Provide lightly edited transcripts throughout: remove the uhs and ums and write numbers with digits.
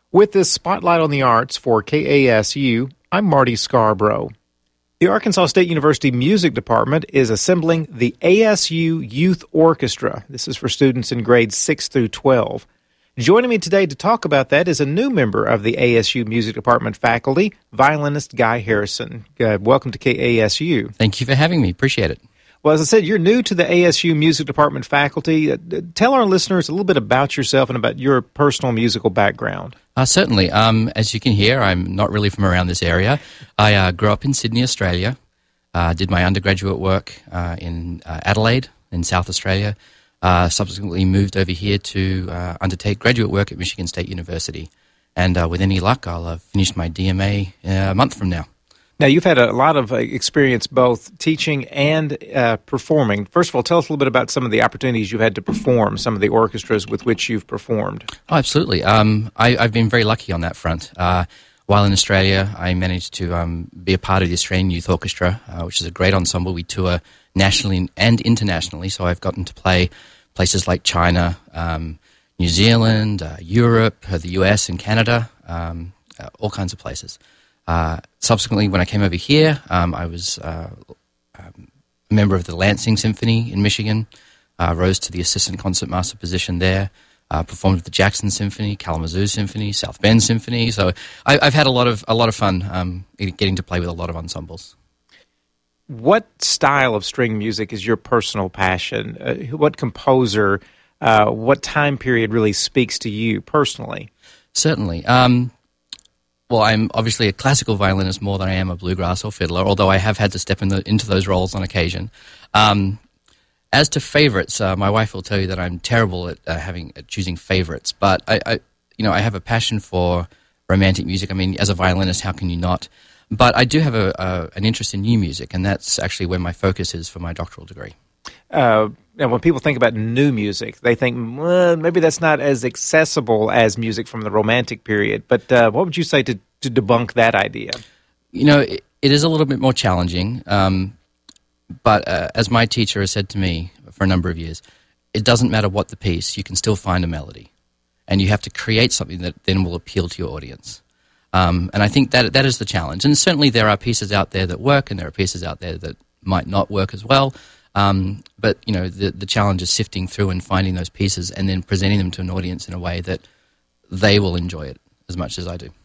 With this Spotlight on the Arts for KASU, I'm Marty Scarborough. The Arkansas State University Music Department is assembling the ASU Youth Orchestra. This is for students in grades 6 through 12. Joining me today to talk about that is a new member of the ASU Music Department faculty, violinist Guy Harrison. Welcome to KASU. Thank you for having me. Appreciate it. Well, as I said, you're new to the ASU Music Department faculty. Tell our listeners a little bit about yourself and about your personal musical background. Certainly. As you can hear, I'm not really from around this area. I grew up in Sydney, Australia, did my undergraduate work in Adelaide in South Australia, subsequently moved over here to undertake graduate work at Michigan State University. And with any luck, I'll have finished my DMA a month from now. Now, you've had a lot of experience both teaching and performing. First of all, tell us a little bit about some of the opportunities you've had to perform, some of the orchestras with which you've performed. Oh, absolutely. I've been very lucky on that front. While in Australia, I managed to be a part of the Australian Youth Orchestra, which is a great ensemble. We tour nationally and internationally, so I've gotten to play places like China, New Zealand, Europe, the US and Canada, all kinds of places. Subsequently, when I came over here, I was a member of the Lansing Symphony in Michigan, rose to the assistant concertmaster position there, performed with the Jackson Symphony, Kalamazoo Symphony, South Bend Symphony. So I've had a lot of fun getting to play with a lot of ensembles. What style of string music is your personal passion? What composer, what time period really speaks to you personally? Certainly. Well, I'm obviously a classical violinist more than I am a bluegrass or fiddler, although I have had to step into those roles on occasion. As to favorites, my wife will tell you that I'm terrible at choosing favorites, but I have a passion for romantic music. I mean, as a violinist, how can you not? But I do have an interest in new music, and that's actually where my focus is for my doctoral degree. And when people think about new music, they think, well, maybe that's not as accessible as music from the Romantic period. But what would you say to debunk that idea? You know, it is a little bit more challenging. But as my teacher has said to me for a number of years, it doesn't matter what the piece, you can still find a melody. And you have to create something that then will appeal to your audience. And I think that is the challenge. And certainly there are pieces out there that work, and there are pieces out there that might not work as well. But, you know, the challenge is sifting through and finding those pieces and then presenting them to an audience in a way that they will enjoy it as much as I do.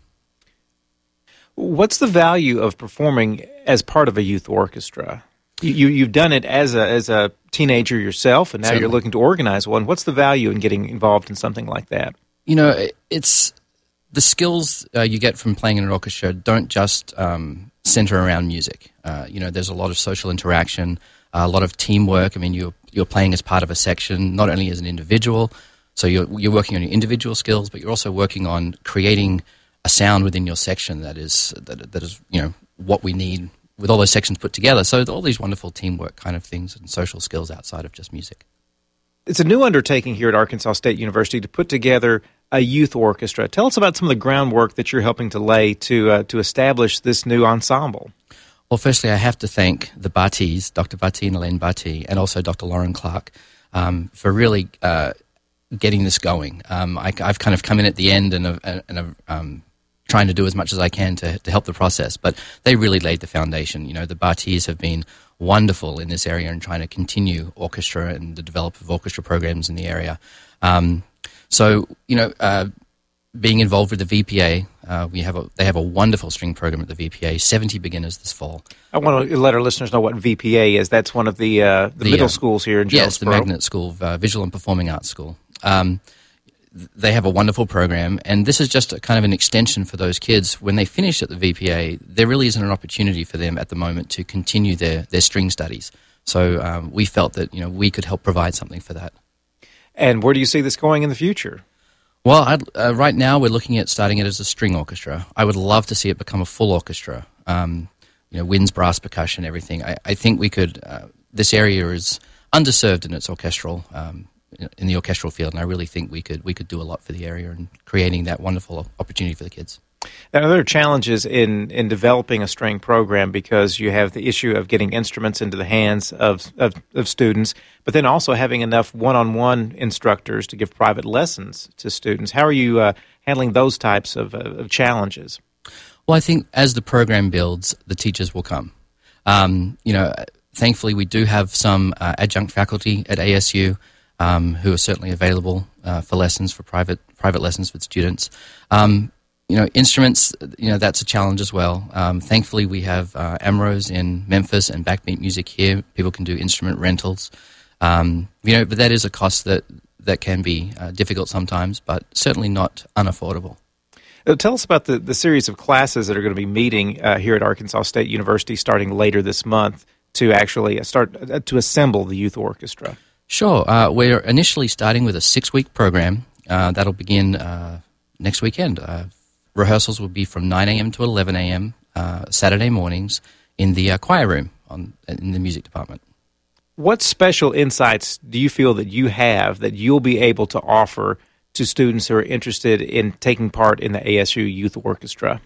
What's the value of performing as part of a youth orchestra? You've done it as a teenager yourself, and now Certainly. You're looking to organize one. What's the value in getting involved in something like that? You know, it's the skills you get from playing in an orchestra don't just center around music. You know, there's a lot of social interaction, a lot of teamwork. I mean, you're playing as part of a section, not only as an individual. So you're working on your individual skills, but you're also working on creating a sound within your section that is what we need with all those sections put together. So all these wonderful teamwork kind of things and social skills outside of just music. It's a new undertaking here at Arkansas State University to put together a youth orchestra. Tell us about some of the groundwork that you're helping to lay to establish this new ensemble. Well, firstly, I have to thank the Bartees, Dr. Bartee and Elaine Bartee, and also Dr. Lauren Clark, for really getting this going. I've kind of come in at the end and trying to do as much as I can to help the process, but they really laid the foundation. You know, the Bartees have been wonderful in this area and trying to continue orchestra and the development of orchestra programs in the area. So, you know, being involved with the VPA, they have a wonderful string program at the VPA, 70 beginners this fall. I want to let our listeners know what VPA is. That's one of the middle schools here in Jonesboro. Yes, the Magnet School, Visual and Performing Arts School. They have a wonderful program, and this is just a kind of an extension for those kids. When they finish at the VPA, there really isn't an opportunity for them at the moment to continue their string studies. So we felt that, you know, we could help provide something for that. And where do you see this going in the future? Well, right now we're looking at starting it as a string orchestra. I would love to see it become a full orchestra. You know, winds, brass, percussion, everything. I think we could. This area is underserved in its orchestral, in the orchestral field, and I really think we could do a lot for the area and creating that wonderful opportunity for the kids. There are other challenges in developing a string program because you have the issue of getting instruments into the hands of students, but then also having enough one-on-one instructors to give private lessons to students. How are you handling those types of challenges? Well, I think as the program builds, the teachers will come. Thankfully, we do have some adjunct faculty at ASU who are certainly available for lessons, for private lessons with students. Instruments, that's a challenge as well. Thankfully, we have Amrose in Memphis and Backbeat Music here. People can do instrument rentals. But that is a cost that can be difficult sometimes, but certainly not unaffordable. Tell us about the series of classes that are going to be meeting here at Arkansas State University starting later this month to actually start to assemble the youth orchestra. Sure. We're initially starting with a 6-week program. That'll begin next weekend. Rehearsals will be from 9 a.m. to 11 a.m. Saturday mornings in the choir room in the music department. What special insights do you feel that you have that you'll be able to offer to students who are interested in taking part in the ASU Youth Orchestra?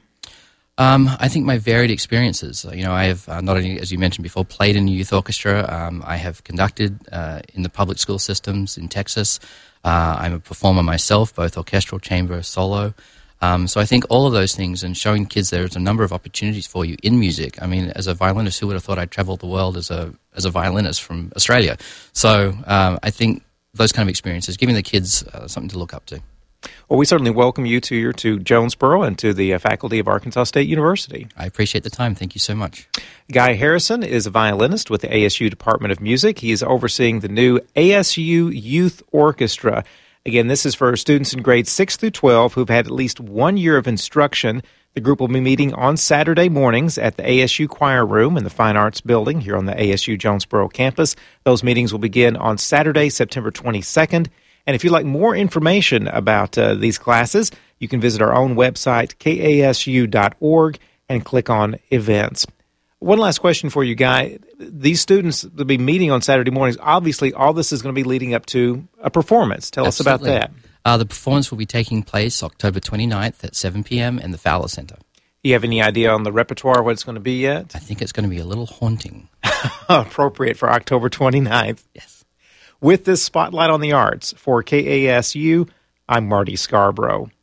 I think my varied experiences. I have not only, as you mentioned before, played in a youth orchestra. I have conducted in the public school systems in Texas. I'm a performer myself, both orchestral, chamber, solo. So I think all of those things and showing kids there's a number of opportunities for you in music. I mean, as a violinist, who would have thought I'd travel the world as a violinist from Australia? So I think those kind of experiences, giving the kids something to look up to. Well, we certainly welcome you to Jonesboro and to the faculty of Arkansas State University. I appreciate the time. Thank you so much. Guy Harrison is a violinist with the ASU Department of Music. He is overseeing the new ASU Youth Orchestra. Again, this is for students in grades 6 through 12 who've had at least 1 year of instruction. The group will be meeting on Saturday mornings at the ASU Choir Room in the Fine Arts Building here on the ASU Jonesboro campus. Those meetings will begin on Saturday, September 22nd. And if you'd like more information about these classes, you can visit our own website, kasu.org, and click on Events. One last question for you, Guy. These students will be meeting on Saturday mornings. Obviously, all this is going to be leading up to a performance. Tell Absolutely. us about that. The performance will be taking place October 29th at 7 p.m. in the Fowler Center. Do you have any idea on the repertoire, what it's going to be yet? I think it's going to be a little haunting. Appropriate for October 29th. Yes. With this Spotlight on the Arts for KASU, I'm Marty Scarborough.